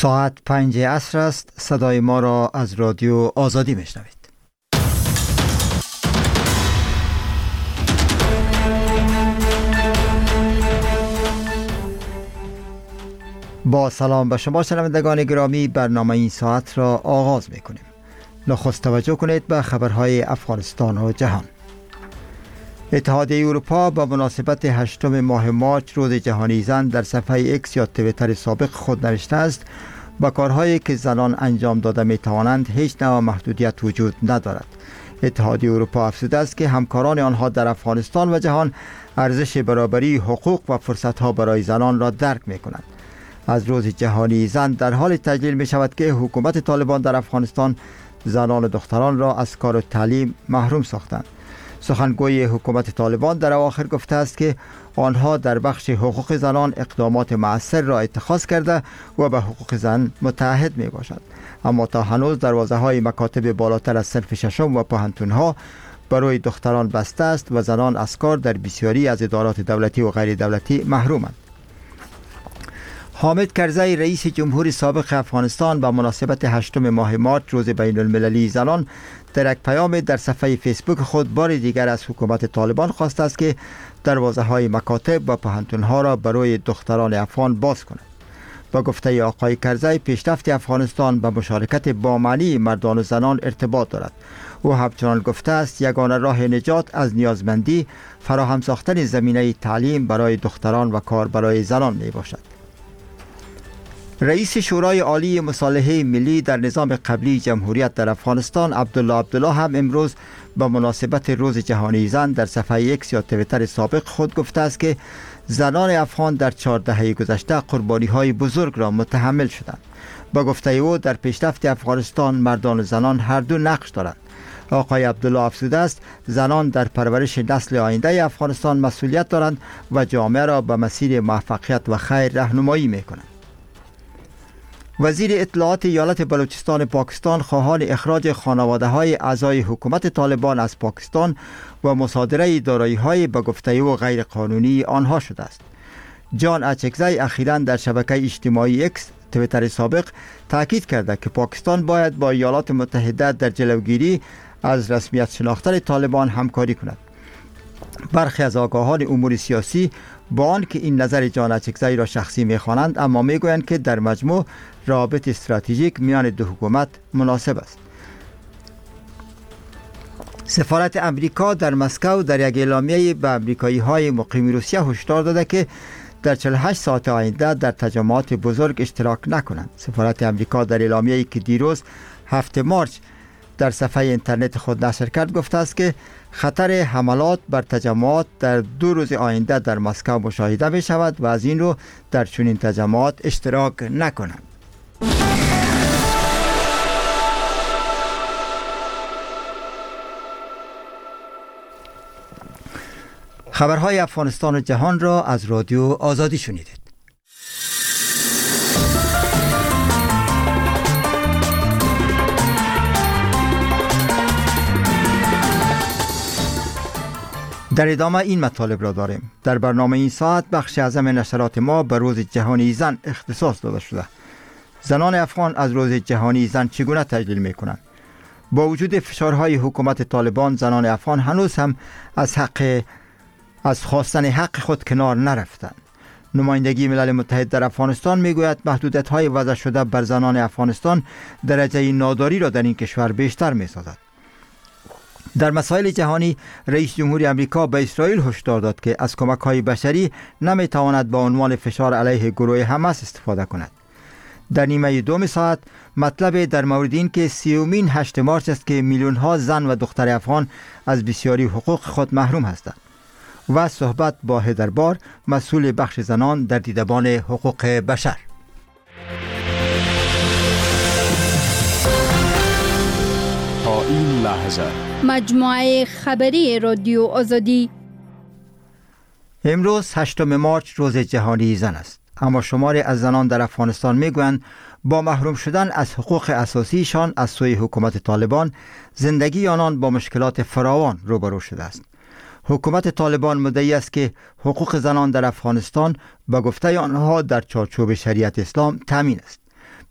ساعت 5 عصر است. صدای ما را از رادیو آزادی میشنوید. با سلام به شما شنوندگان گرامی، برنامه این ساعت را آغاز میکنیم. نخست توجه کنید به خبرهای افغانستان و جهان. اتحادیه اروپا با مناسبت 8 ماه مارچ روز جهانی زن در صفحه ایکس یا توییتر سابق خود نوشته است با کارهایی که زنان انجام داده می توانند هیچ نوع محدودیت وجود ندارد. اتحادیه اروپا افزوده است که همکاران آنها در افغانستان و جهان ارزش برابری، حقوق و فرصتها برای زنان را درک می کنند. از روز جهانی زن در حال تجلیل می شود که حکومت طالبان در افغانستان زنان و دختران را از کار و تعلیم محروم ساختند. سخنگوی حکومت طالبان در اواخر گفته است که آنها در بخش حقوق زنان اقدامات مؤثر را اتخاذ کرده و به حقوق زن متعهد می باشد. اما تا هنوز دروازه‌های مکاتب بالاتر از صنف ششم و پوهنتون‌ها برای دختران بسته است و زنان از کار در بسیاری از ادارات دولتی و غیر دولتی محرومند. حامد کرزی رئیس جمهور سابق افغانستان با مناسبت 8 ماه مارچ روز بین المللی زنان در یک پیام در صفحه فیسبوک خود بار دیگر از حکومت طالبان خواسته است که دروازه‌های مکاتب و پوهنتون‌ها را برای دختران افغان باز کند. با گفته آقای کرزی پیشرفت افغانستان به مشارکت بامعنی مردان و زنان ارتباط دارد. او همچنان گفته است یگانه راه نجات از نیازمندی فراهم ساختن زمینه تعلیم برای دختران و کار برای زنان می باشد. رئیس شورای عالی مصالحه ملی در نظام قبلی جمهوریت در افغانستان عبدالله هم امروز با مناسبت روز جهانی زن در صفحه ایکس یا توییتر سابق خود گفته است که زنان افغان در 4 دهه گذشته قربانی‌های بزرگ را متحمل شدند. با گفته او در پیشرفت افغانستان مردان و زنان هر دو نقش دارند. آقای عبدالله افزوده است زنان در پرورش نسل آینده افغانستان مسئولیت دارند و جامعه را به مسیر موفقیت و خیر راهنمایی می‌کنند. وزیر اطلاعات ایالت بلوچستان پاکستان خواهان اخراج خانواده‌های اعضای حکومت طالبان از پاکستان و مصادره دارایی‌های به گفته او غیر قانونی آنها شده است. جان اچکزی اخیراً در شبکه اجتماعی اکس توییتر سابق تاکید کرده که پاکستان باید با ایالات متحده در جلوگیری از رسمیت شناختن طالبان همکاری کند. برخی از آگاهان امور سیاسی با آنکه این نظر جان اچکزی را شخصی می‌خوانند اما می‌گویند که در مجموع رابط استراتژیک میان دو حکومت مناسب است. سفارت امریکا در مسکو در یک اعلامیه به امریکایی‌های مقیم روسیه هشدار داده که در 48 ساعت آینده در تجمعات بزرگ اشتراک نکنند. سفارت امریکا در اعلامیه‌ای که دیروز 7 مارچ در صفحه اینترنت خود نشر کرد گفته است که خطر حملات بر تجمعات در 2 روز آینده در مسکو مشاهده می شود و از این رو در چنین تجمعات اشتراک نکنند. خبرهای افغانستان و جهان را از رادیو آزادی شنیدید. در ادامه این مطالب را داریم. در برنامه این ساعت بخش اعظم نشرات ما به روز جهانی زن اختصاص داده شده. زنان افغان از روز جهانی زن چگونه تجلیل می کنند؟ با وجود فشارهای حکومت طالبان زنان افغان هنوز هم از خواستن حق خود کنار نرفتند. نمایندگی ملل متحد در افغانستان میگوید محدودیت‌های وضع شده بر زنان افغانستان درجه ناداری را در این کشور بیشتر می‌سازد. در مسائل جهانی رئیس جمهور امریکا به اسرائیل هشدار داد که از کمک‌های بشری نمی‌تواند با عنوان فشار علیه گروه حماس استفاده کند. در نیمه دوم ساعت مطلب در مورد این که 30مین 8 مارچ است که میلیون‌ها زن و دختر افغان از بسیاری حقوق خود محروم هستند و صحبت با هدربار مسئول بخش زنان در دیدبان حقوق بشر. تا این لحظه مجموعه خبری رادیو آزادی. امروز 8 مارچ روز جهانی زن است، اما شماری از زنان در افغانستان میگویند با محروم شدن از حقوق اساسیشان از سوی حکومت طالبان زندگی آنان با مشکلات فراوان روبرو شده است. حکومت طالبان مدعی است که حقوق زنان در افغانستان با گفته آنها در چارچوب شریعت اسلام تامین است.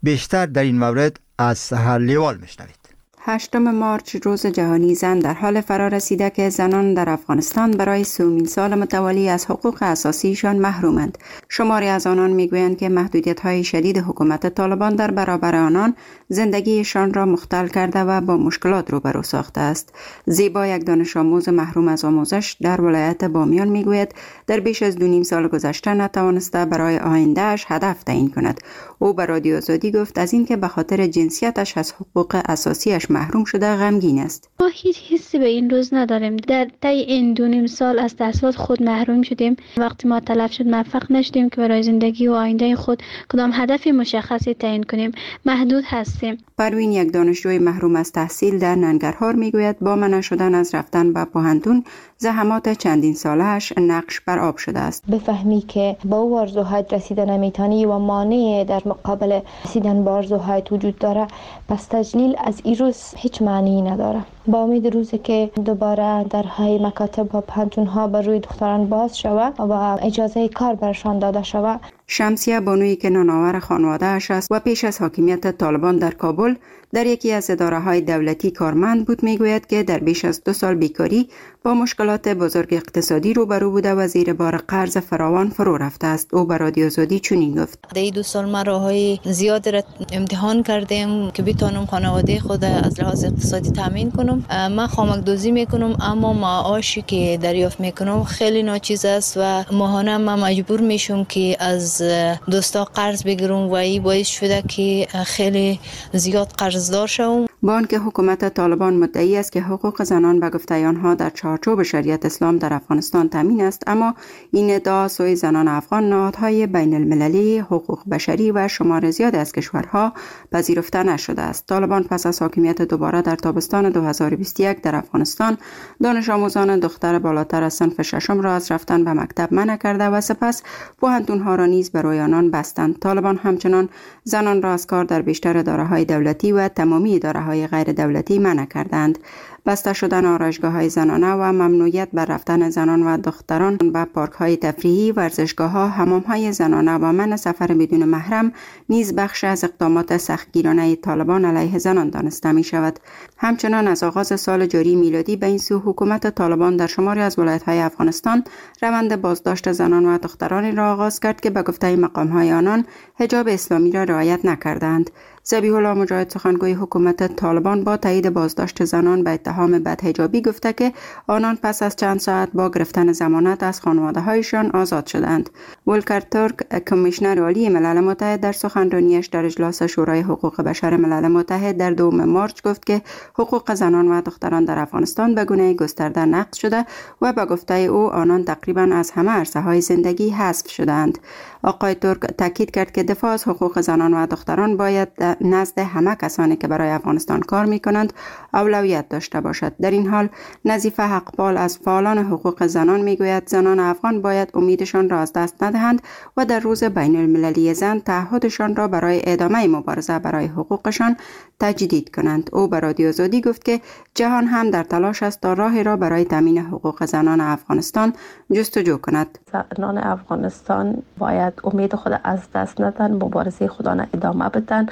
بیشتر در این مورد از سحر لیوال میشنوید. 8 مارچ روز جهانی زن در حال فرا رسیده که زنان در افغانستان برای 3مین سال متوالی از حقوق اساسیشان محرومند. شماری از آنان میگویند که محدودیت‌های شدید حکومت طالبان در برابر آنان زندگیشان را مختل کرده و با مشکلات روبرو ساخته است. زیبا، یک دانش آموز محروم از آموزش در ولایت بامیان میگوید در بیش از 2.5 سال گذشته نتوانسته برای آیندهش هدف تعیین کند. او به رادیو آزادی گفت از اینکه به خاطر جنسیتش از حقوق اساسیش محروم شده غمگین است. ما هیچ حسی به این روز نداریم. در طی این 2.5 سال از تحصیلات خود محروم شدیم. وقتی ما طلب شد موفق نشدیم که برای زندگی و آینده خود کدام هدف مشخصی تعیین کنیم. محدود هستیم. پروین، یک دانشجوی محروم از تحصیل در ننگرهار میگوید با منع شدن از رفتن به پوهنتون زحمات چندین ساله‌اش نقش بر آب شده است. بفهمی که با او آرزوهایت رسیدن نمیتونی و مانع در مقابل رسیدن به آرزوهایت وجود داره، پس تجلیل از این روز هیچ معنی نداره. با امید روزی که دوباره درهای مکاتب و پوهنتون‌ها بر روی دختران باز شود و اجازه کار برشان داده شود. شمسیه بانویی که نانآور خانواده اش است و پیش از حاکمیت طالبان در کابل در یکی از اداره‌های دولتی کارمند بود، میگوید که در بیش از 2 سال بیکاری با مشکلات بزرگ اقتصادی روبرو بوده و زیر بار قرض فراوان فرو رفته است. او به رادیو آزادی چنین گفت: در این 2 سال ما راههای زیاد را امتحان کردیم که بتونم خانواده خود از لحاظ اقتصادی تامین کنم. من خامک دوزی میکنم، اما معاشی که دریافت میکنم خیلی ناچیز است و ماهانه من مجبور میشم که از دوستا قرض بگیرم و این باعث شده که خیلی زیاد قرضدار شوم. با آنکه حکومت طالبان مدعی است که حقوق زنان به گفته آنها در چارچوب شریعت اسلام در افغانستان تامین است، اما این ادعا سوی زنان افغان نهادهای بین المللی حقوق بشری و شمار زیاد از کشورها پذیرفته نشده است. طالبان پس از حاکمیت دوباره در تابستان 2021 در افغانستان دانش آموزان دختر بالاتر از صنف 6 را از رفتن به مکتب منع کرده و سپس پوهنتون‌ها را نیز برای آنان بستند. طالبان همچنان زنان را از کار در بیشتر اداره‌های دولتی و تمامی اداره‌های غیر دولتی منع کردند. بسته شدن آرایشگاه‌های زنانه و ممنوعیت بر رفتن زنان و دختران به پارک‌های تفریحی، ورزشگاه‌ها، حمام‌های زنانه و منع سفر بدون محرم نیز بخش از اقدامات سختگیرانه طالبان علیه زنان دانسته می‌شود. همچنان از آغاز سال جاری میلادی به این سو حکومت طالبان در شماری از ولایت‌های افغانستان روند بازداشت زنان و دخترانی را آغاز کرد که به گفته مقام‌های آنان حجاب اسلامی را رعایت نکردند. ذبیح الله مجاهد، سخنگوی حکومت طالبان، با تایید بازداشت زنان به اتهام بدحجابی گفته که آنان پس از چند ساعت با گرفتن ضمانت از خانواده‌هایشان آزاد شدند. ولکر ترک، کمیشنر عالی ملل متحد، در سخنرانیش در اجلاس شورای حقوق بشر ملل متحد در 2 مارچ گفت که حقوق زنان و دختران در افغانستان به گونه گسترده نقض شده و به گفته او آنان تقریبا از همه عرصه‌های زندگی حذف شدند. آقای ترک تاکید کرد که دفاع از حقوق زنان و دختران باید نزد همه کسانی که برای افغانستان کار می‌کنند اولویت داشته باشد. در این حال نظیفه حقپال از فعالان حقوق زنان میگوید زنان افغان باید امیدشان را از دست ندهند و در روز بین المللی زن تعهدشان را برای ادامه مبارزه برای حقوقشان تجدید کنند. او به رادیو آزادی گفت که جهان هم در تلاش است تا راهی را برای تامین حقوق زنان افغانستان جستجو کند. زنان افغانستان باید امید خود از دست ندن، مبارزه خود را ادامه بدن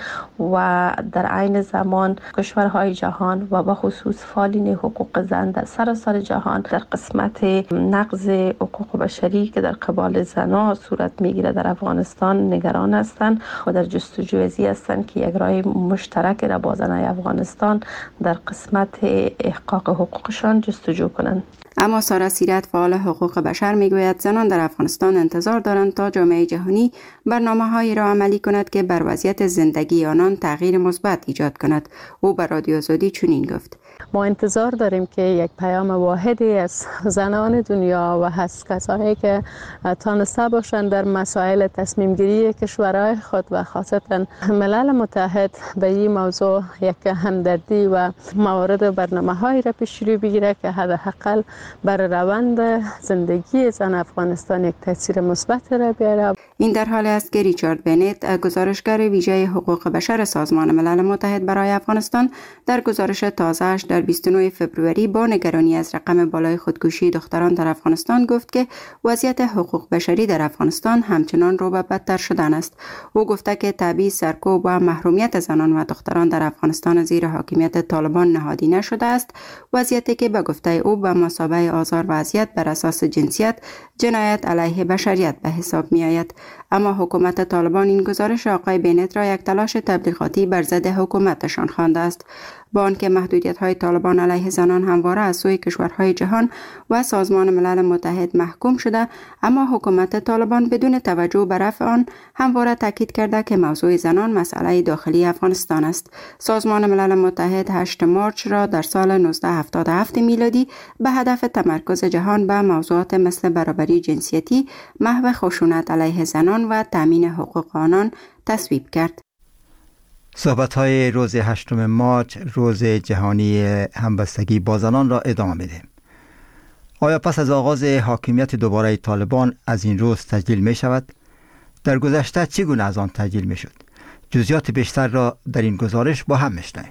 و در عین زمان کشورهای جهان و به خصوص فعالین حقوق زن در سراسر جهان در قسمت نقض حقوق بشری که در قبال زنان صورت میگیره در افغانستان نگران هستند و در جستجوی ازی هستند که یک راه مشترک را با زنان افغانستان در قسمت احقاق حقوقشان جستجو کنند. اما سارا سیرت، فعال حقوق بشر، میگوید زنان در افغانستان انتظار دارند تا جامعه جهانی برنامه‌هایی را عملی کند که بر وضعیت زندگی آنان تغییر مثبت ایجاد کند. او به رادیو آزادی چنین گفت: ما انتظار داریم که یک پیام واحدی از زنان دنیا و از کسانی که تانسته باشند در مسائل تصمیم گیری کشورهای خود و خاصتا ملل متحد به این موضوع یک همدردی و موارد برنامه‌هایی را پیش رو بگیره که حداقل بر روند زندگی زن افغانستان یک تاثیر مثبت را بیاره. این در حالی است که ریچارد بنت، گزارشگر ویژه حقوق بشر سازمان ملل متحد برای افغانستان، در گزارش تازه‌اش داشت در 29 فوریه با نگرانی از رقم بالای خودکشی دختران در افغانستان گفت که وضعیت حقوق بشری در افغانستان همچنان رو به بدتر شدن است. او گفته که تبعیض، سرکوب و محرومیت زنان و دختران در افغانستان زیر حاکمیت طالبان نهادینه شده است، وضعیتی که به گفته او به مثابه آزار و اذیت بر اساس جنسیت جنایت علیه بشریت به حساب می آید. اما حکومت طالبان این گزارش آقای بنت را یک تلاش تبلیغاتی بر ضد حکومتشان خوانده است. با آنکه محدودیت‌های طالبان علیه زنان همواره از سوی کشورهای جهان و سازمان ملل متحد محکوم شده، اما حکومت طالبان بدون توجه به رفع آن همواره تاکید کرده که موضوع زنان مسئله داخلی افغانستان است. سازمان ملل متحد 8 مارچ را در سال 1977 میلادی به هدف تمرکز جهان به موضوعات مثل برابری جنسیتی، محو خشونت علیه زنان و تامین حقوق آنان تصویب کرد. صحبت‌های روز 8 مارچ، روز جهانی همبستگی با زنان را ادامه می‌دهیم. آیا پس از آغاز حاکمیت دوباره طالبان از این روز تجلیل می شود؟ در گذشته چگونه از آن تجلیل می شد؟ جزئیات بیشتر را در این گزارش با هم می‌شنویم.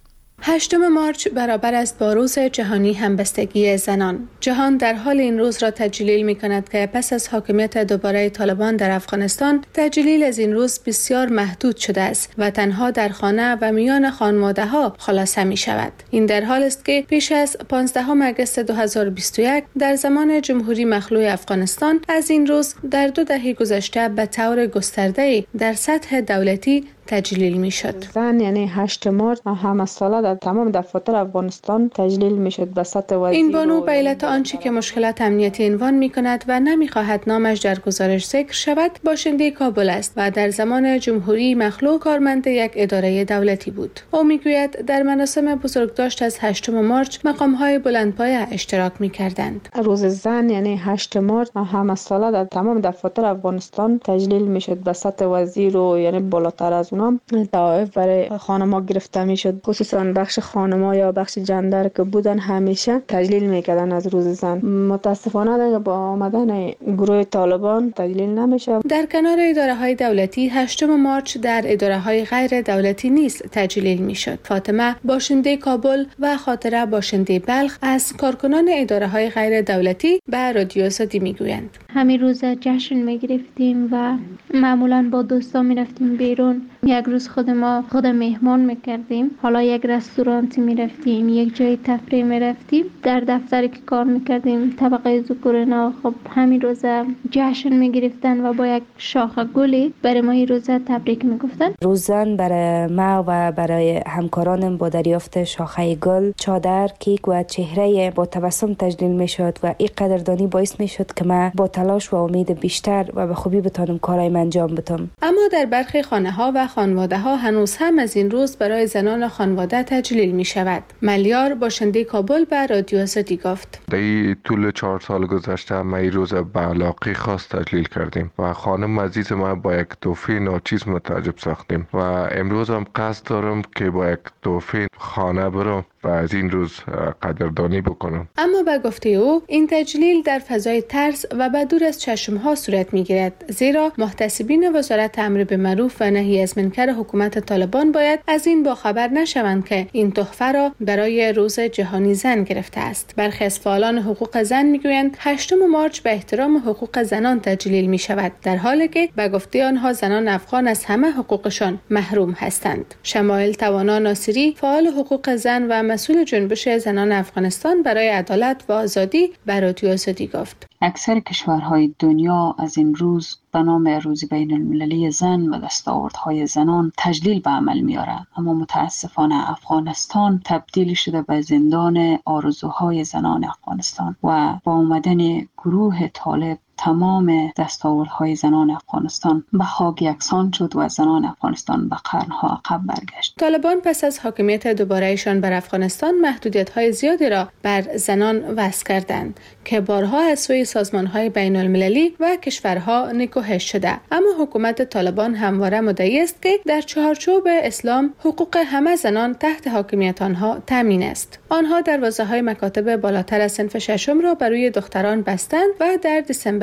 8 مارچ برابر است با روز جهانی همبستگی زنان. جهان در حال این روز را تجلیل می کند که پس از حاکمیت دوباره طالبان در افغانستان، تجلیل از این روز بسیار محدود شده است و تنها در خانه و میان خانواده ها خلاصه می شود. این در حال است که پیش از 15 آگوست 2021 در زمان جمهوری مخلوع افغانستان از این روز در 2 دهه گذشته به طور گسترده در سطح دولتی تجلیل می شد. زن یعنی 8 مارچ همه ساله در تمام دفاتر افغانستان تجلیل می شد به سطح وزیر. این بانو به علت آنچه که مشکلات امنیتی عنوان می کند و نمی خواهد نامش در گزارش ذکر شود، باشنده کابل است و در زمان جمهوری مخلوع کارمند یک اداره دولتی بود. او می گوید در مراسم بزرگداشت از 8 مارچ مقام های بلندپایه اشتراک می کردند. روز زن یعنی 8 مارچ همه ساله در تمام دفاتر افغانستان تجلیل می شد به سطح وزیر و یعنی بالاتر از توائف برای خانم‌ها گرفته میشد. خصوصا بخش خانم‌ها یا بخش جندر که بودن همیشه تجلیل میکردن از روز زن. متاسفانه دیگه با آمدن گروه طالبان تجلیل نمیشه. در کنار اداره‌های دولتی 8 مارچ در اداره‌های غیر دولتی نیز تجلیل میشد. فاطمه باشنده کابل و خاطره باشنده بلخ از کارکنان اداره‌های غیر دولتی به رادیو آزادی میگویند. همین روز جشن میگرفتیم و معمولا با دوستان میرفتیم بیرون. یک روز خود مهمان میکردیم، حالا یک رستورانتی میرفتیم، یک جای تفریح میرفتیم، در دفتری که کار میکردیم طبقه ذکورنا خب همین روز جشن میگرفتن و با یک شاخه گلی برای ما این روز تبریک میگفتن. روز زن برای ما و برای همکارانم با دریافت شاخه گل، چادر، کیک و چهره با تبسم تجلیل میشد و این قدردانی باعث میشد که ما با تلاش و امید بیشتر و به خوبی بتونم کارای انجام بدم. اما در برخی خانه‌ها و خانواده ها هنوز هم از این روز برای زنان خانواده تجلیل می شود. ملیار باشنده کابل به رادیو آزادی گفت. در طول 4 سال گذشته ما این روز به علاقه خاص تجلیل کردیم و خانم عزیز ما با یک تحفه ناچیز متعجب ساختیم و امروز هم قصد دارم که با یک تحفه خانه برم و از این روز قدردانی بکنم. اما به گفته او این تجلیل در فضای ترس و به دور از چشمها صورت می گیرد، زیرا محتسبین وزارت امر بالمعروف و نهی از منکر حکومت طالبان باید از این باخبر نشوند که این تحفه را برای روز جهانی زن گرفته است. برخی از فعالان حقوق زن میگویند 8 مارچ به احترام حقوق زنان تجلیل می شود، در حالی که به گفته آنها زنان افغان از همه حقوقشان محروم هستند. شمایل توانا ناصری، فعال حقوق زن و مسئول جنبش زنان افغانستان برای عدالت و آزادی به رادیو آزادی گفت. اکثر کشورهای دنیا از این روز به نام روز بین المللی زن و دستاوردهای زنان تجلیل به عمل می‌آورد، اما متاسفانه افغانستان تبدیل شده به زندان آرزوهای زنان افغانستان و با آمدن گروه طالب تمام دستاوردهای زنان افغانستان به خاک یکسان شد و زنان افغانستان به قرنها عقب برگشت. طالبان پس از حاکمیت دوباره‌ایشان بر افغانستان محدودیت‌های زیادی را بر زنان وضع کردند که بارها از سوی سازمان‌های بین‌المللی و کشورها نکوهش شده، اما حکومت طالبان همواره مدعی است که در چارچوب اسلام حقوق همه زنان تحت حاکمیت آنها تامین است. آنها دروازه‌های مکاتب بالاتر از صنف ششم را بر روی دختران بستند و در دسامبر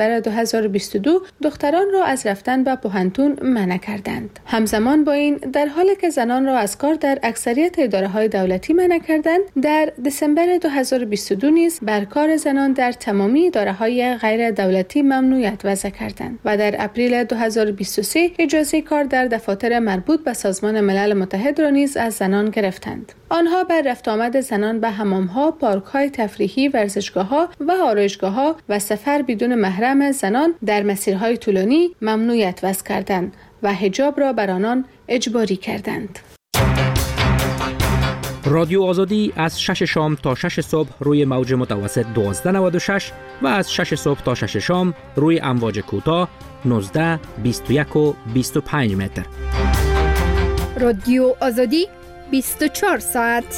دسامبر 2022 دختران را از رفتن به پوهنتون منع کردند. همزمان با این، در حالی که زنان را از کار در اکثریت اداره‌های دولتی منع کردند، در دسامبر 2022 نیز بر کار زنان در تمامی اداره‌های غیر دولتی ممنوعیت وضع کردند و در اپریل 2023 اجازه کار در دفاتر مربوط به سازمان ملل متحد را نیز از زنان گرفتند. آنها بر رفت آمد زنان به حمام‌ها، پارک‌های تفریحی، ورزشگاه‌ها و آرایشگاه‌ها و سفر بدون محرم زنان در مسیرهای طولانی ممنوعیت وضع کردند و حجاب را بر آنان اجباری کردند. رادیو آزادی از 6 شام تا 6 صبح روی موج متوسط 1296 و از 6 صبح تا 6 شام روی امواج کوتاه 19، 21 و 25 متر. رادیو آزادی 24 ساعت.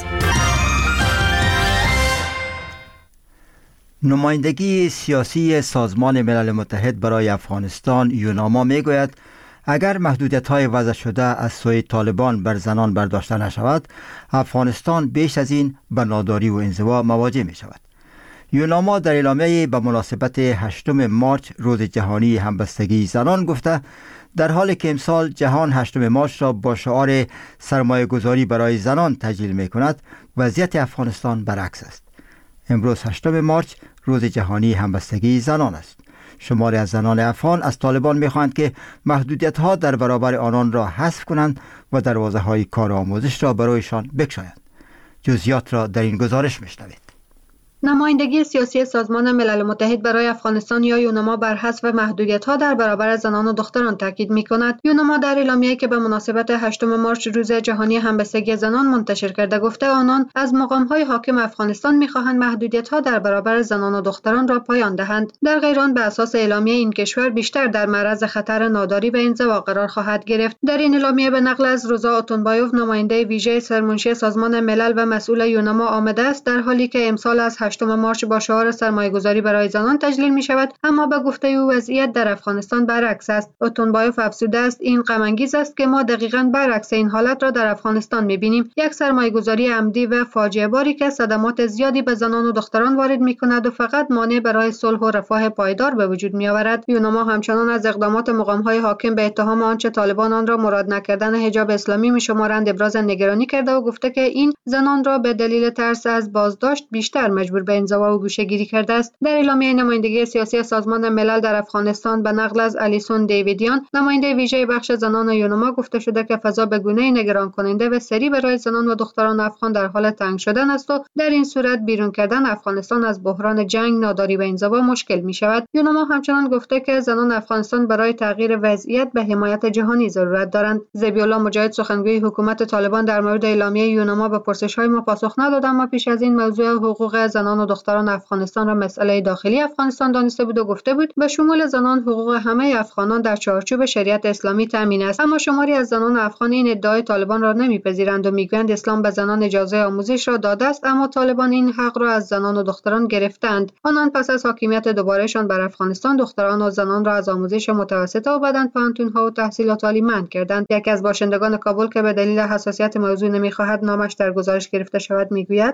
نمایندگی سیاسی سازمان ملل متحد برای افغانستان یوناما میگوید اگر محدودیت‌های وضع شده از سوی طالبان بر زنان برداشته نشود، افغانستان بیش از این به ناداری و انزوا مواجه می شود. یوناما در اعلامیه به مناسبت 8 مارچ روز جهانی همبستگی زنان گفته در حالی که امسال جهان 8 مارچ را با شعار سرمایه گذاری برای زنان تجلیل می کند، وضعیت افغانستان برعکس است. امروز 8 مارچ روز جهانی همبستگی زنان است. شماری از زنان افغان از طالبان می‌خواهند که محدودیت‌ها در برابر آنان را حذف کنند و دروازه‌های کار و آموزش را برایشان بگشایند. جزئیات را در این گزارش می‌شنوید. نمایندگی سیاسی سازمان ملل متحد برای افغانستان یا یوناما بر حذف محدودیت‌ها در برابر زنان و دختران تاکید می‌کند. یوناما در اعلامیه‌ای که به مناسبت 8 مارچ روز جهانی همبستگی زنان منتشر کرده گفته آنان از مقام‌های حاکم افغانستان می‌خواهند محدودیت‌ها در برابر زنان و دختران را پایان دهند. در غیر آن به اساس اعلامیه این کشور بیشتر در معرض خطر ناداری و انزوا قرار خواهد گرفت. در این اعلامیه به نقل از روزا اتونبایوف نماینده ویژه سرمنشی سازمان ملل و مسئول یوناما آمده است در حالی که امسال از 8 مارچ با شعار سرمایه‌گذاری برای زنان تجلیل می شود، اما به گفته او وضعیت در افغانستان برعکس است. اتونبایوف افزوده است این غم انگیز است که ما دقیقاً برعکس این حالت را در افغانستان می بینیم، یک سرمایه‌گذاری عمدی و فاجعه باری که صدمات زیادی به زنان و دختران وارد می کند و فقط مانع برای صلح و رفاه پایدار به وجود می آورد. یوناما همچنان از اقدامات مقام‌های حاکم به اتهام آنچه طالبان آن را مراد نکردن حجاب اسلامی می شمارند ابراز نگرانی کرده و گفته که این زنان را به دلیل ترس از بازداشت بیشتر مجبور به انزوا و گوشه‌گیری کرده است. در اعلامیه نمایندگی سیاسی سازمان ملل در افغانستان به نقل از الیسون دیویدیان نماینده ویژه بخش زنان یوناما گفته شده که فضا به گونه‌ای نگران کننده و سری برای زنان و دختران افغان در حال تنگ شدن است و در این صورت بیرون کردن افغانستان از بحران جنگ، ناداری و انزوا مشکل می شود. یوناما همچنان گفته که زنان افغانستان برای تغییر وضعیت به حمایت جهانی ضرورت دارند. ذبیح‌الله مجاهد سخنگوی حکومت طالبان در مورد اعلامیه یوناما به پرسش‌های ما پاسخ نداد، اما پیش از این موضوع حقوق زنان و دختران افغانستان را مسئله داخلی افغانستان دانسته بود و گفته بود به شمول زنان حقوق همه افغانان در چارچوب شریعت اسلامی تامین است. اما شماری از زنان افغان این ادعای طالبان را نمیپذیرند و میگویند اسلام به زنان اجازه آموزش را داده است، اما طالبان این حق را از زنان و دختران گرفتند. آنان پس از حاکمیت دوبارهشان بر افغانستان دختران و زنان را از آموزش متوسطه و بعداً پانتون‌ها و تحصیلات عالی منع کردند. یکی از باشندگان کابل که به دلیل حساسیت موضوع نمیخواهد نامش در گزارش گرفته شود میگوید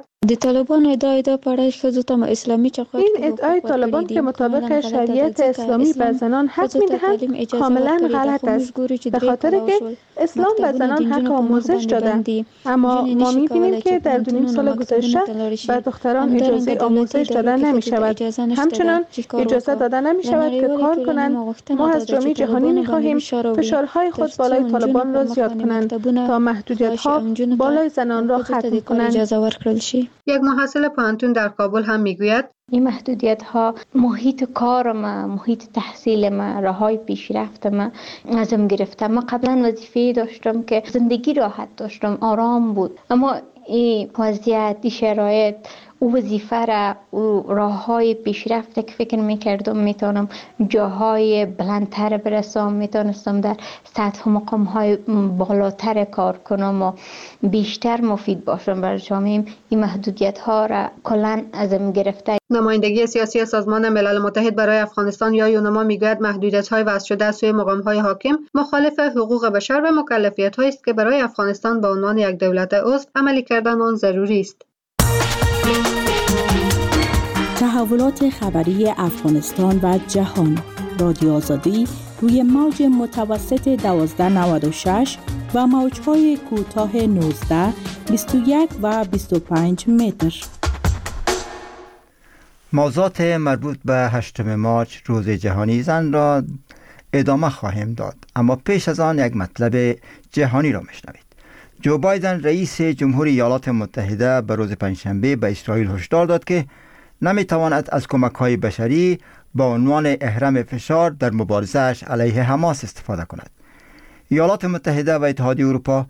این ادعای طالبان که مطابق شریعت اسلامی به زنان حق می‌دهند کاملا غلط است، به خاطر که اسلام به زنان حق آموزش داده، اما ما می‌بینیم که در 2 سال گذشته به دختران اجازه آموزش داده نمی‌شود. همچنان اجازه داده نمی‌شود که کار کنند. ما از جامعه جهانی می‌خواهیم فشارهای خود بالای طالبان را زیاد کنند تا محدودیت‌ها بالای زنان را ختم کنند. یک محصل پانتون در کابل هم میگوید این محدودیت ها محیط کار ما، محیط تحصیل ما، راههای پیشرفت ما ازم گرفته. ما قبلا وظیفه داشتم که زندگی راحت داشتم، آرام بود، اما این وضعیت، این شرایط او وظیفه را، او راههای پیشرفت که فکر میکردم میتونم جاهای بلندتر برسم، میتونستم در سطح مقامهای بالاتر کار کنم و بیشتر مفید باشم برای جامعه، این محدودیت ها را کلاً ازم گرفته. نمایندگی سیاسی سازمان ملل متحد برای افغانستان یا یوناما میگوید محدودیت‌های وضع شده از سوی مقام‌های حاکم مخالف حقوق بشر و مکلفیت‌هایی است که برای افغانستان به عنوان یک دولت عضو عملی کردن آن ضروری است. تحولات خبری افغانستان و جهان. رادیو آزادی روی موج متوسط 1296 و موج‌های کوتاه 19، 21 و 25 متر. موضوعات مربوط به 8 مارچ روز جهانی زن را ادامه خواهیم داد، اما پیش از آن یک مطلب جهانی را میشنوید. جو بایدن رئیس جمهوری ایالات متحده به روز پنجشنبه به اسرائیل هشدار داد که نمیتواند از کمک‌های بشری با عنوان اهرم فشار در مبارزه‌اش علیه حماس استفاده کند. ایالات متحده و اتحادیه اروپا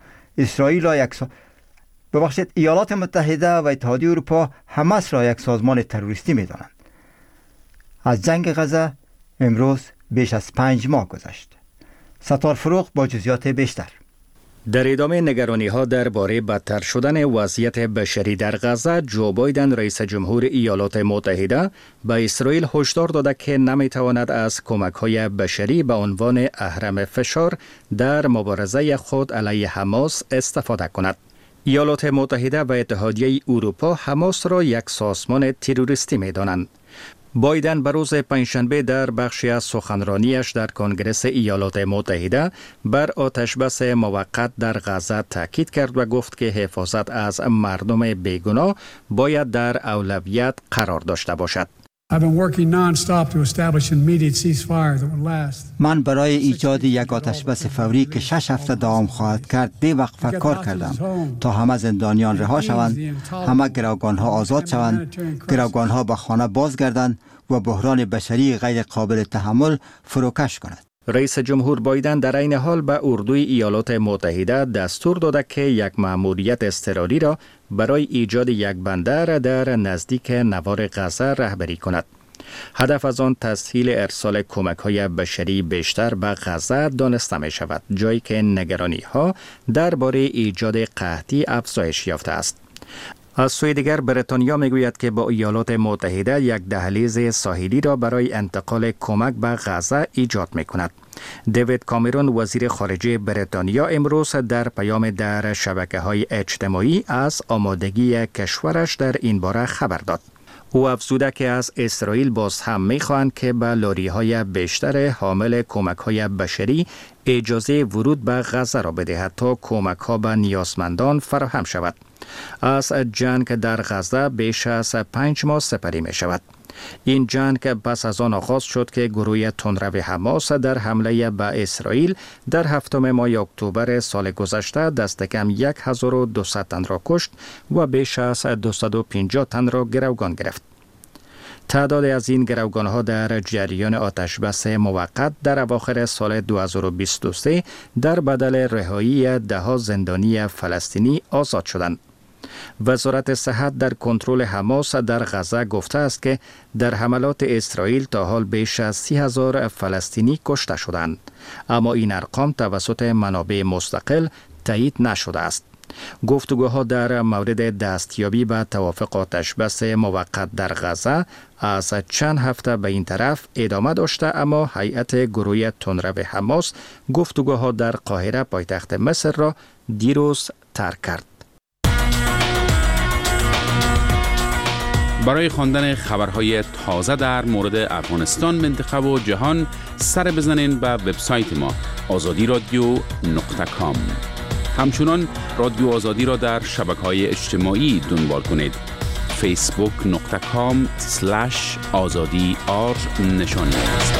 ایالات متحده و اتحادیه اروپا حماس را یک سازمان تروریستی می‌دانند. از جنگ غزه امروز بیش از 5 ماه گذشت. ستار فروغ با جزئیات بیشتر. در ادامه نگرانی‌ها درباره بدتر شدن وضعیت بشری در غزه، جو بایدن رئیس جمهور ایالات متحده به اسرائیل هشدار داده که نمی‌تواند از کمک‌های بشری به عنوان اهرم فشار در مبارزه خود علیه حماس استفاده کند. ایالات متحده و اتحادیه اروپا حماس را یک سازمان تروریستی می‌دانند. بایدن به روز پنجشنبه در بخشی از سخنرانیش در کنگره ایالات متحده بر آتشبس موقت در غزه تاکید کرد و گفت که حفاظت از مردم بیگناه باید در اولویت قرار داشته باشد. من برای ایجاد یک آتشبس فوری که 6 هفته دوام خواهد کرد بی‌وقفه کار کردم تا همه زندانیان رها شوند، همه گروگان‌ها آزاد شوند، گروگان‌ها به خانه بازگردند و بحران بشری غیر قابل تحمل فروکش کند. رئیس جمهور بایدن در این حال به اردوی ایالات متحده دستور داده که یک مأموریت اضطراری را برای ایجاد یک بندر در نزدیک نوار غزه رهبری کند. هدف از آن تسهیل ارسال کمک‌های بشری بیشتر به غزه دانسته می شود، جایی که نگرانی‌ها درباره ایجاد قحطی افزایش یافته است. از سوی دیگر بریتانیا میگوید که با ایالات متحده یک دهلیز ساحلی را برای انتقال کمک به غزه ایجاد می کند. دیوید کامرون وزیر خارجه بریتانیا امروز در پیام در شبکه‌های اجتماعی از آمادگی کشورش در این باره خبر داد. او افزوده که از اسرائیل باز هم می‌خواهند که به لاری‌های بیشتر حامل کمک‌های بشری اجازه ورود به غزه را بدهد تا کمک‌ها به نیازمندان فراهم شود. از جنگ در غزه بیش از 5 ماه سپری می شود. این جنگ پس از آن آغاز شد که گروه تندرو حماس در حمله به اسرائیل در 7 ماه اکتبر سال گذشته دست کم 1200 تن را کشت و بیش از 250 تن را گروگان گرفت. تعداد از این گروگان‌ها در جریان آتشبس موقت در اواخر سال 2023 در بدل رهایی 10 زندانی فلسطینی آزاد شدند. وزارت صحت در کنترل حماس در غزه گفته است که در حملات اسرائیل تا حال بیش از 30,000 فلسطینی کشته شدند، اما این ارقام توسط منابع مستقل تایید نشده است. گفتگوها در مورد دستیابی به توافق آتشبس موقت در غزه از چند هفته به این طرف ادامه داشته، اما هیئت گروه تندرو حماس گفتگوها در قاهره پایتخت مصر را دیروز ترک کرد. برای خواندن خبرهای تازه در مورد افغانستان، منطقه و جهان سر بزنین به وبسایت ما azadiradio.com. همچنان رادیو آزادی را در شبکه‌های اجتماعی دنبال کنید. facebook.com/azadi_r نشانی است.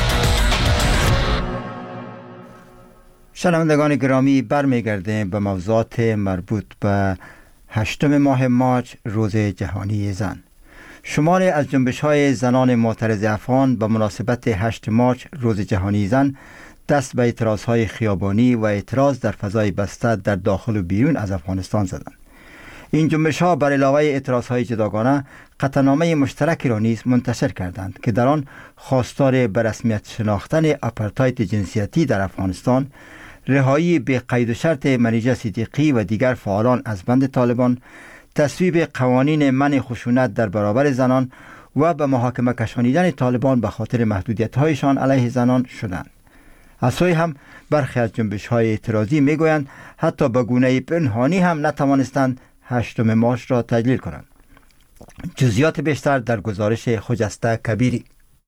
شنوندگان گرامی، برمیگردیم به موضوعات مربوط به 8 ماه مارچ روز جهانی زن. شماری از جنبش‌های زنان معترض افغان به مناسبت 8 مارچ روز جهانی زن دست به اعتراضهای خیابانی و اعتراض در فضای بسته در داخل و بیرون از افغانستان زدند. این جنبش‌ها بر علاوه اعتراضهای جداگانه قطعنامه مشترکی را نیز منتشر کردند که در آن خواستار به رسمیت شناختن آپارتاید جنسیتی در افغانستان، رهایی به قید و شرط منیژه صدیقی و دیگر فعالان از بند طالبان، تصویب قوانین منع خشونت در برابر زنان و به محاکمه کشانیدن طالبان به خاطر محدودیت‌هایشان علیه زنان شدند. از سوی هم برخی از جنبش‌های اعتراضی می‌گویند حتی به گونه پنهانی هم نتوانستند 8 مارچ را تجلیل کنند. جزئیات بیشتر در گزارش خجسته کبیری.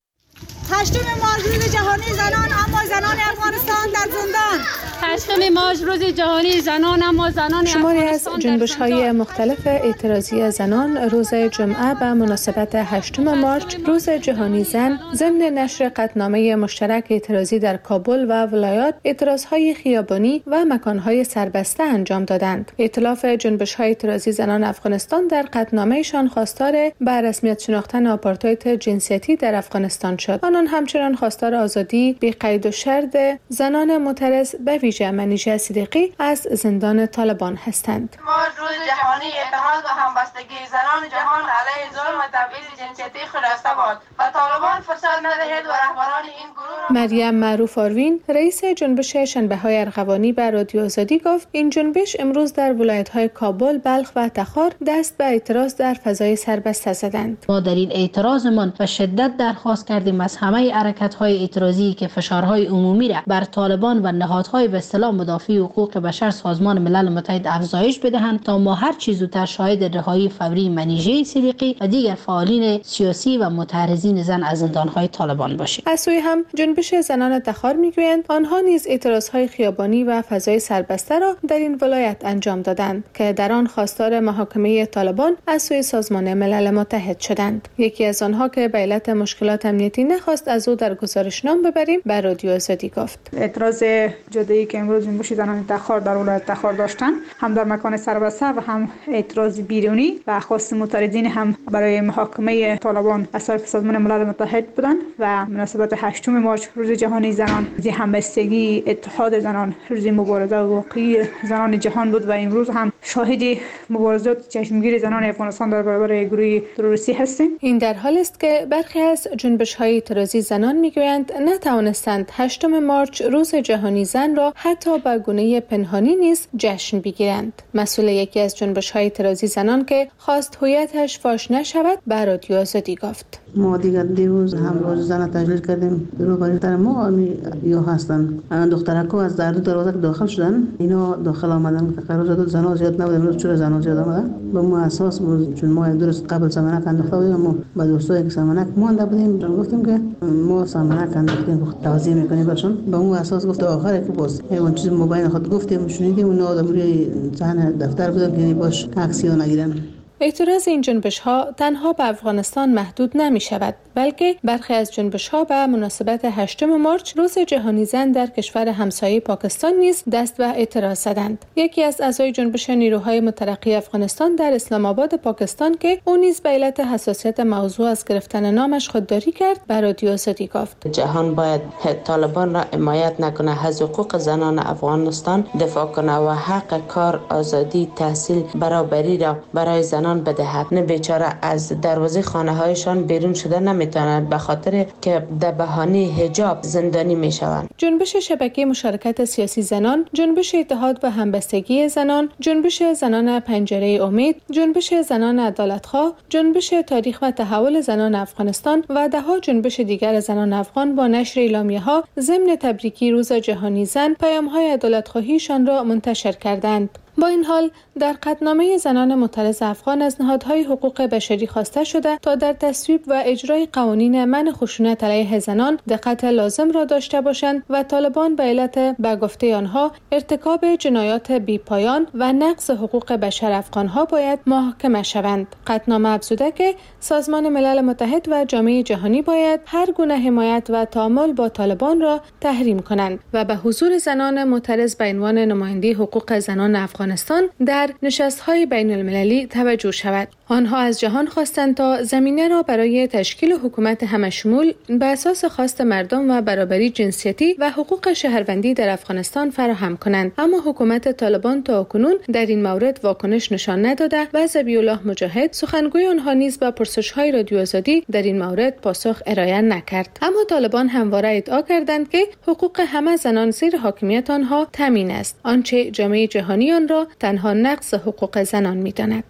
8 مارس روز جهانی زنان، اما زنان افغانستان در زندان. 8 مارس روز جهانی زنان، اما زنان شماری از جنبش‌های مختلف اعتراضی زنان روز جمعه به مناسبت 8 مارس روز جهانی زن ضمن نشر قطعنامه مشترک اعتراضی در کابل و ولایات اعتراضهای خیابانی و مکانهای سربسته انجام دادند. ائتلاف جنبش‌های اعتراضی زنان افغانستان در قطعنامه‌شان خواستار به رسمیت شناختن آپارتاید جنسیتی در افغانستان شد. آنان همچنان خواستار آزادی بی قید و شرط زنان معترض به ویژه منیژه صدیقی از زندان طالبان هستند. ما روز جهانی اتحاد و همبستگی زنان جهان علیه ظلم و تبعیض جنسیتی خلاصه باد و طالبان فرصت ندهید و رهبران این گروه. مریم معروف آروین رئیس جنبش شنبه‌های ارغوانی به رادیو آزادی گفت این جنبش امروز در ولایت‌های کابل، بلخ و تخار دست به اعتراض در فضای سربسته زدند. ما در این اعتراضمان به شدت درخواست کردیم از همه حرکت‌های اعتراضی که فشارهای عمومی را بر طالبان و نهادهای به اصطلاح مدافع حقوق بشر سازمان ملل متحد افزایش بدهند تا ما هر چیز زودتر شاهد رهایی فوری منیژه صدیقی و دیگر فعالین سیاسی و معترضین زن از زندان‌های طالبان باشیم. از سوی هم جنبش زنان تخار میگویند آنها نیز اعتراضهای خیابانی و فضای سربسته را در این ولایت انجام دادند که در آن خواستار محاکمه طالبان از سوی سازمان ملل متحد شدند. یکی از آنها که به علت مشکلات امنیتی نخواست از او در گزارشنامه ببریم به رادیو آزادی گفت. اعتراض جدایی که امروز جنبش زنان تخار در ولایت تخار داشتن هم در مکان سربسته و هم اعتراض بیرونی و خواست معترضین هم برای محاکمه طالبان از طرف سازمان ملل متحد بودند و مناسبت 8 مارس روز جهانی زنان، روز همبستگی اتحاد زنان، روز مبارزه واقعی زنان جهان بود و امروز هم شاهد مبارزات چشمگیر زنان افغانستان در برابر گروه تروریستی هستیم. این در حالی است که برخی از جنبش‌های اعتراضی زنان میگویند نتوانستند 8 مارس روز جهانی زن را حتی به گونه پنهانی نیز جشن بگیرند. مسئول یکی از جنبش‌های اعتراضی زنان که خواست هویتش فاش نشود به رادیو آزادی گفت. ما دیروز هم روز زن تجلیل کردیم. روبروی ما یا هستن دخترکو از در دروازه داخل شدن، اینا داخل آمدن که قرار شد زنا زیاد نبود، امروز چرا زنا زیاد آمدن؟ به ما اساس چون ما درست قبل سمنک انداخته بودیم، ما با دوستای که سمنک مونده بودیم گفتیم که ما سمنک انداختیم توضیح میکنیم برشون. به اون اساس گفت آخره که باز اون چیز موبایل خود گفتیم شنیدیم اون آدم روی صحنه دفتر بودن که باش عکسی نگیرن. اعتراض این جنبش‌ها تنها به افغانستان محدود نمی شود، بلکه برخی از جنبش‌ها به مناسبت 8 مارس روز جهانی زن در کشور همسایه پاکستان نیز دست به اعتراض زدند. یکی از اعضای جنبش نیروهای مترقی افغانستان در اسلام آباد پاکستان که او نیز به علت حساسیت موضوع از گرفتن نامش خودداری کرد به رادیو آزادی گفت. جهان باید طالبان را حمایت نکنه، از حقوق زنان افغانستان دفاع کنه و حق کار، آزادی، تحصیل، برابری را برای زنان بدهد. نه بیچاره از دروازه خانه هایشان بیرون شده نمیتونند به خاطر که در بهانه حجاب زندانی میشوند. جنبش شبکه مشارکت سیاسی زنان، جنبش اتحاد و همبستگی زنان، جنبش زنان پنجره امید، جنبش زنان عدالتخواه، جنبش تاریخ و تحول زنان افغانستان و دهها جنبش دیگر زنان افغان با نشر اعلامیه‌ها ضمن تبریکی روز جهانی زن پیام‌های عدالتخواهیشان را منتشر کردند. با این حال در قطعنامه زنان معترض افغان از نهادهای حقوق بشری خواسته شده تا در تصویب و اجرای قوانین منع خشونت علیه زنان دقت لازم را داشته باشند و طالبان به علت به گفته آنها ارتکاب جنایات بی‌پایان و نقض حقوق بشر افغانها باید محاکمه شوند. قطعنامه افزوده که سازمان ملل متحد و جامعه جهانی باید هر گونه حمایت و تعامل با طالبان را تحریم کنند و به حضور زنان معترض به عنوان نماینده حقوق زنان افغانستان در نشست‌های بین المللی توجه شود. آنها از جهان خواستند تا زمینه را برای تشکیل حکومت همشمول به اساس خواست مردم و برابری جنسیتی و حقوق شهروندی در افغانستان فراهم کنند، اما حکومت طالبان تاکنون در این مورد واکنش نشان نداده و ذبیح الله مجاهد سخنگوی آنها نیز به پرسش‌های رادیو آزادی در این مورد پاسخ ارائه نکرد. اما طالبان همواره ادعا کردند که حقوق همه زنان زیر حاکمیت آنها تامین است، آنچه جامعه جهانی آن را تنها نقض حقوق زنان می‌داند.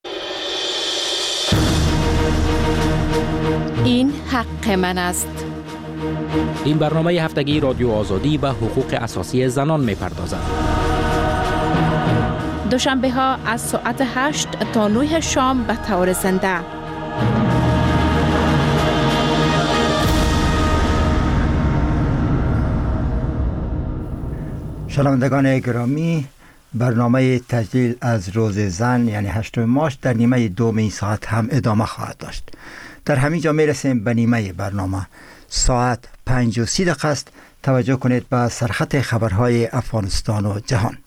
این حق من است. این برنامه هفتگی رادیو آزادی به حقوق اساسی زنان می‌پردازد. دوشنبه ها از ساعت 8 تا 9 شام به طور زنده شنوندگان گرامی، برنامه تجلیل از روز زن یعنی 8 مارس در نیمه دوم این ساعت هم ادامه خواهد داشت. در همین جا میرسیم به نیمه برنامه. ساعت 5:30 است. توجه کنید به سرخط خبرهای افغانستان و جهان.